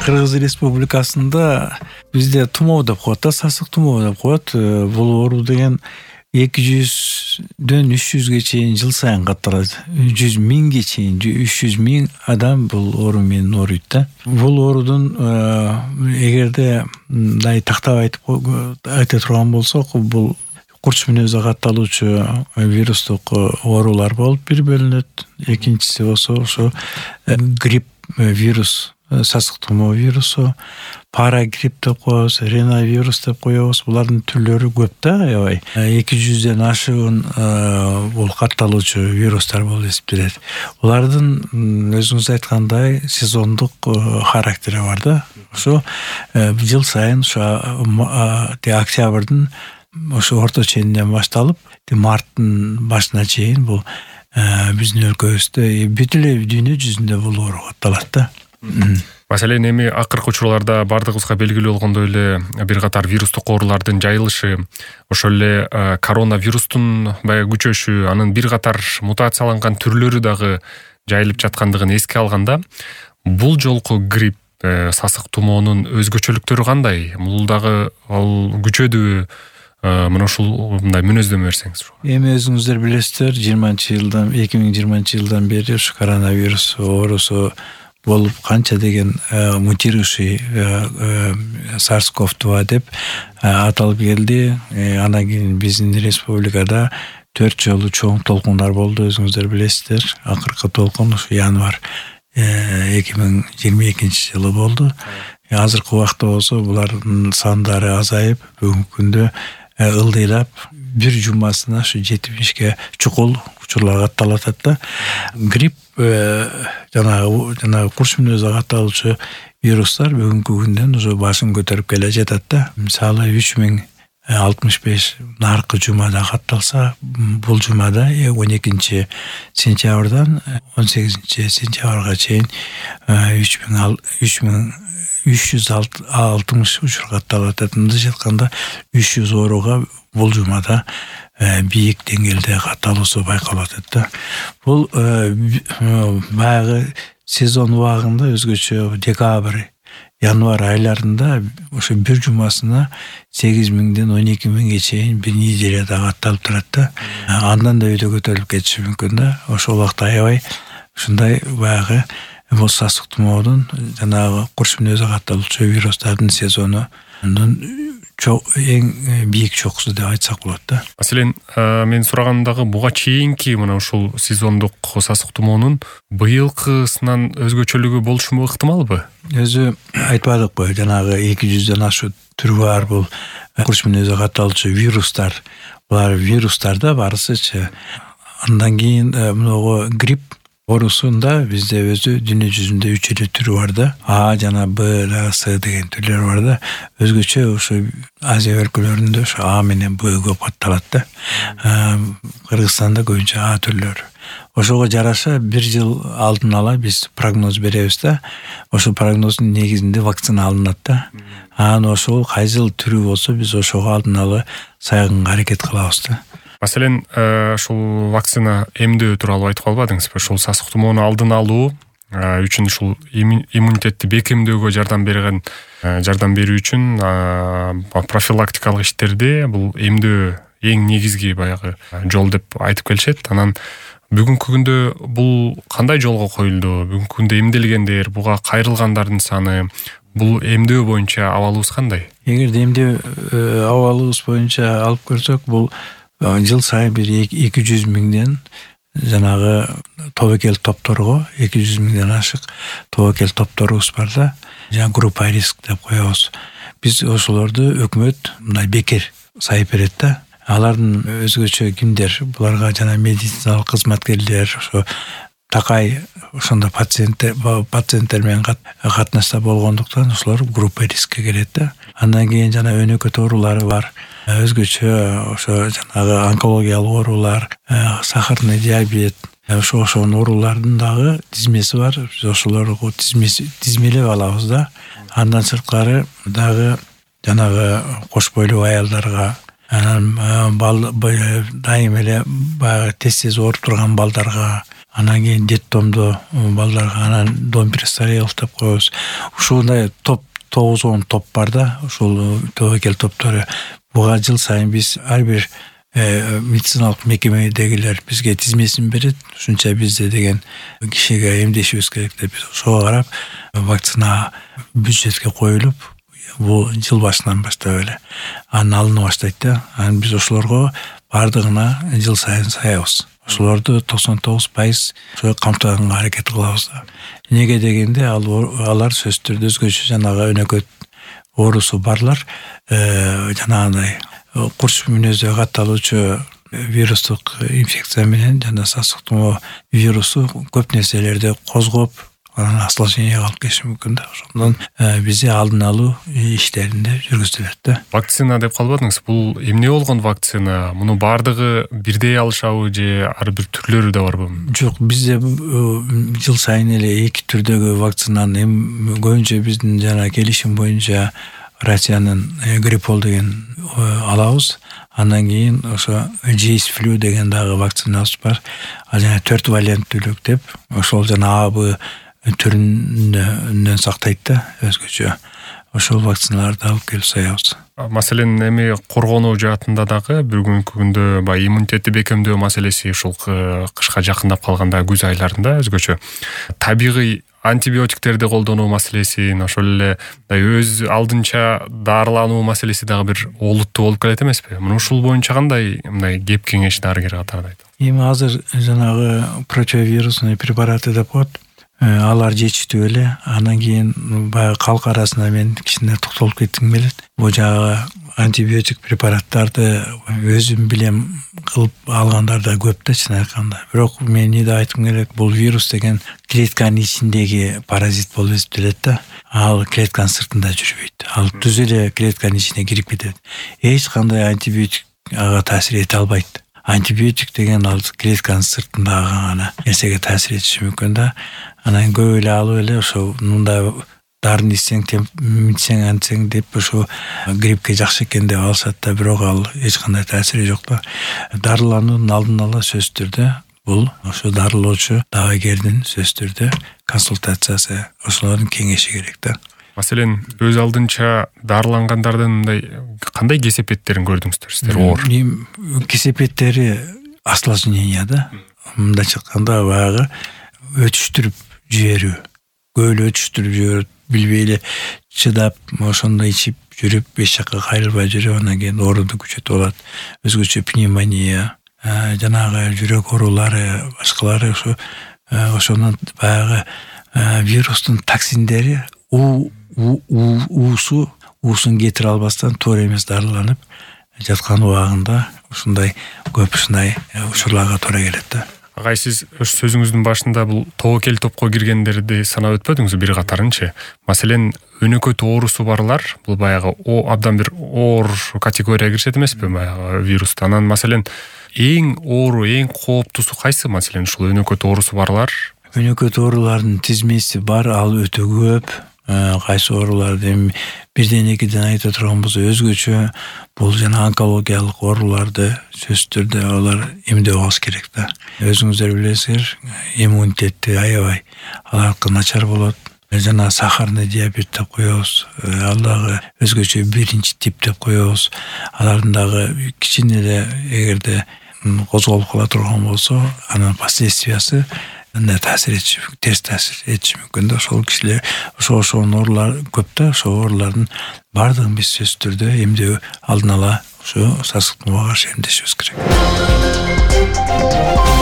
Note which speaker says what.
Speaker 1: Кыргыз Республикасында бизде тумоо деп коет да, сасык тумоо деп коет. Бул оору деген 200дөн 300ге чейин жыл сайын катталат. 100 миңге чейин, 300 миң адам бул оору менен ооруйт да. Бул оорудун эгерде мындай тактап айта турган болсок, бул курч мүнөзү катталуучу вирустук оорулар болуп бир бөлүнөт. Экинчиси болсо ошо грипп вирус, сасык тумоо вирусу, парагрипп деп коебуз, риновирус деп коебуз. Булардын түрлөрү көп да, аябай. 200ден ашыгын бул катталуучу вирустар болуп эсептелет. Булардын өзүңүз айткандай сезондук характери бар да. Ошо жыл сайын октябрдын ошо орто ченинен башталып, марттын башына чейин бул биздин өлкөбүздө бүт эле дүйнө жүзүндө бул оору катталат да.
Speaker 2: Маселен, эми акыркы учурларда бардыгыбызга белгилүү болгондой эле бир катар вирустук оорулардын жайылышы, ошол эле коронавирустун баягы күчөшү, анын бир катар мутацияланган түрлөрү дагы жайылып жаткандыгын эске алганда, бул жолку грипп, сасык тумоонун өзгөчөлүктөрү кандай? Бул дагы ал күчөдүбү? Мына ушул мындай мүнөздөмө берсеңиз.
Speaker 1: Эми өзүңүздөр билесиздер, 2020 жылдан бери ушу коронавирус оорусу болуп канча деген мутирующий SARS-CoV-2 деп аталып келди. Андан кийин биздин республикада 4 жолу чоң толкундар болду, өзүңүздөр билесиздер. Акыркы толкун ушу январь 2022 жылы болду. Азыркы убакта болсо булардын сандары азайып, бүгүнкү күндө ылдыйлап бир жумасына ушу 70ге чукул учурлар катталат да. Грипп жана курч мүнөзү катталуучу вирустар бүгүнкү күндөн уже башын көтөрүп келе жатат да. Мисалы 3065 наркы жумада катталса, бул жумада 12 сентябрдан 18 сентябрга чейин 3360 учур катталат. Мындайча айтканда 300 ооруга бул жумада бийик деңгээлде катталуусу байкалат да. Бул баягы сезон убагында өзгөчө декабрь, январь айларында ошо бир жумасына 8000ден 12000ге чейин бир неделяда катталып турат да. Андан да өйдө көтөрүлүп кетиши мүмкүн да. Ошол убакта аябай ушундай баягы бул сасык тумоодун жанагы курч мүнөзү катталуучу вирустардын сезону эң бийик чокусу деп айтсак болот да.
Speaker 2: Маселен, мен сурагандагы буга чейинки мына ушул сезондук сасык тумоонун быйылкысынан өзгөчөлүгү болушуму ыктымалбы?
Speaker 1: Өзү айтпадыкпы, жанагы 200дөн ашык түрү бар бул курч мүнөзү катталуучу вирустар. Булар вирустарда барысычы. Андан кийин мынагы грипп оорусунда бизде өзү дүйнө жүзүндө 3 эле түрү бар да. А жана Б, С деген түрлөр бар да. Өзгөчө ошо Азия өлкөлөрүндө ошо А менен Б көп катталат да. Кыргызстанда көбүнчө А түрлөрү. Ошого жараша бир жыл алдын ала биз прогноз беребиз да. Ошо прогноздун негизинде вакцина алынат да. Анан ошол кайсыл түрү болсо биз ошого алдын ала сайгынга аракет кылабыз да.
Speaker 2: Маселен, ушул вакцина эмдөө тууралуу айтып калбадыңызбы? Ушул сасык тумоону алдын алуу үчүн ушул иммунитетти бекемдөөгө жардам берүү үчүн профилактикалык иштерде бул эмдөө эң негизги баягы жол деп айтып келишет. Анан бүгүнкү күндө бул кандай жолго коюлду? Бүгүнкү күндө эмделгендер, буга кайрылгандардын саны, бул эмдөө боюнча абалыбыз кандай?
Speaker 1: Эгерде эмдөө абалыбыз боюнча алып көрсөк, бул жыл сайын бир 200 миңден жанагы тобокел топторго 200 миңден ашык тобокел топторубуз бар да. Жана группа риск деп коебуз. Биз ошолорду өкмөт мындай бекер сайып берет да. Алардын өзгөчө кимдер? Буларга жана медициналык кызматкерлер, ошо такай ошондо пациенттер менен катнашта болгондуктан ошолор группа рискке кирет да. Андан кийин жана өнөкөт оорулары бар. Өзгөчө ошо жанагы онкологиялык оорулар, сахарный диабет, ошонун оорулардын дагы тизмеси бар. Ошолорго тизмелеп алабыз да. Андан сырткары дагы жанагы кош бойлуу аялдарга, анан дайым эле баягы тез ооруп турган балдарга, Анан кийин детдомдо балдарга анан дом престарелых деп коебуз. Ушундай 9-10 топ бар да, ушул тобокел топтору. Буга жыл сайын биз ар бир медициналык мекемедегилер бизге тизмесин берет. Ушунча бизде деген кишиге эмдешибиз керек деп биз ошого карап вакцина бюджетке коюлуп, бул жыл башынан баштап эле анын алына баштайт да. Анан биз ошолорго бардыгына жыл сайын саябыз. Ошолорду 99% ошо камтыганга аракет кылабыз. Неге дегенде алар сөзсүз түрдө өзгөчө жанагы өнөкөт оорусу барлар жанагындай курч мүнөздө катталуучу вирустук инфекция менен жана сасык тумоо вирусу көп нерселерди козгоп, анан осложненияга алып келиши мүмкүн да. Ошондон бизде алдын алуу иштеринде жүргүзүлөт да.
Speaker 2: Вакцина деп калбадыңыз. Бул эмне болгон вакцина? Муну бардыгы бирдей алышабы же ар бир түрлөрү да барбы?
Speaker 1: Жок, бизде жыл сайын эле эки түрдөгү вакцинаны көбүнчө биздин жана келишим боюнча Россиянын гриппол деген алабыз. Андан кийин ошо JS flu деген дагы вакцинабыз бар. Жана 4 валенттүүлүк деп, ошол жана АБ түрүнөн сактайт да өзгөчө. Ошол вакциналарды алып келип саябыз.
Speaker 2: Маселен, эми коргонуу жаатында дагы бүгүнкү күндө баягы иммунитетти бекемдөө маселеси ушул кышка жакындап калганда күз айларында өзгөчө табигый антибиотиктерди колдонуу маселеси, ошол эле өз алдынча дарылануу маселеси дагы бир олуттуу болуп келет эмеспи? Мына ушул боюнча кандай мындай кеп кеңеш дарыгер катарында айтат?
Speaker 1: Эми азыр жанагы противовирусный препараты деп коет. Алар жетиштүү эле. Андан кийин баягы калк арасында мен кичине токтолуп кетким келет. Бул жагы антибиотик препараттарды өзүм билем кылып алгандар да көп да, чын айтканда. Бирок мен эмне деп айткым келет, бул вирус деген клетканын ичиндеги паразит болуп эсептелет да. Ал клетканын сыртында жүрбөйт. Ал түз эле клетканын ичине кирип кетет. Эч кандай антибиотик ага таасир эте албайт. Антибиотик деген ал клетканын сыртындагы гана нерсеге таасир этиши мүмкүн да. Анан көп эле алып эле ошо мындай дарын ичсең, митсең, антсең деп ошо гриппке жакшы экен деп алышат да, бирок ал эч кандай таасири жок да. Дарылануунун алдын ала сөзсүз түрдө бул ошо дарылоочу дагыгердин сөзсүз түрдө консультациясы, ошолордун кеңеши керек да.
Speaker 2: Маселен, өз алдынча дарылангандардын мындай кандай кесепеттерин көрдүңүздөр сиздер? Оор
Speaker 1: кесепеттери осложнения да. Мындай чыкканда баягы өтүштүрүп жиберүү, көөлө өтүштүрүп жиберип, билбей эле чыдап, ошондой ичип жүрүп, эч жакка кайрылбай жүрүп, анан кийин ооруду күчөтүп алат. Өзгөчө пневмония, жанагы жүрөк оорулары, башкалары ошонун баягы вирустун токсиндери уусун кетире албастан туура эмес дарыланып жаткан убагында ушундай көп учурларга туура келет да.
Speaker 2: Агай, сиз өз сөзүңүздүн башында бул тобокел топко киргендерди санап өтпөдүңүз бир катарынчы? Маселен, өнөкөт оорусу барлар бул баягы абдан бир оор категорияга киришет эмеспи баягы вирустан? Анан маселен, эң оору, эң кооптуусу кайсы? Маселен, ушул өнөкөт оорусу барлар?
Speaker 1: Өнөкөт оорулардын тизмеси бар, ал өтө көп. Кайсы ооруларды эми бирден экиден айта турган болсо өзгөчө бул жана онкологиялык ооруларды сөзсүз түрдө алар эмдеп алыш керек да. Өзүңүздөр билесиздер, иммунитети аябай алардыкы начар болот. Жана сахарный диабет деп коебуз. Ал дагы өзгөчө биринчи тип деп коебуз. Алардын дагы кичине эле эгерде козголуп кала турган болсо, анын последствиясы таасир этиши, терс таасир этиши мүмкүн да. Ошол кишилер, ошол оорулар көп да. Ошол оорулардын бардыгын биз сөзсүз түрдө эмдөө алдын ала ошо сасык тумоого каршы эмдешибиз керек.